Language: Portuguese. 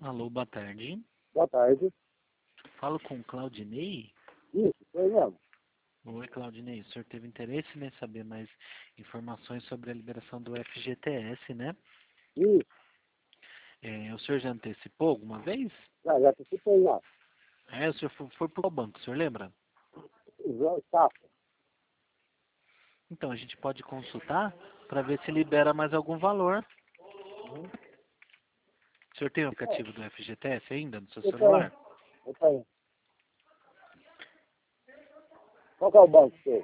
Alô, boa tarde. Boa tarde. Falo com o Claudinei. Isso, foi mesmo. Oi, Claudinei. O senhor teve interesse em saber mais informações sobre a liberação do FGTS, né? Isso, O senhor já antecipou alguma vez? já participei lá. O senhor foi para qual banco, o senhor lembra? João Safra. Então, a gente pode consultar para ver se libera mais algum valor. Uhum. O senhor tem o aplicativo do FGTS ainda no seu Eu celular? tenho. Qual que é o banco seu?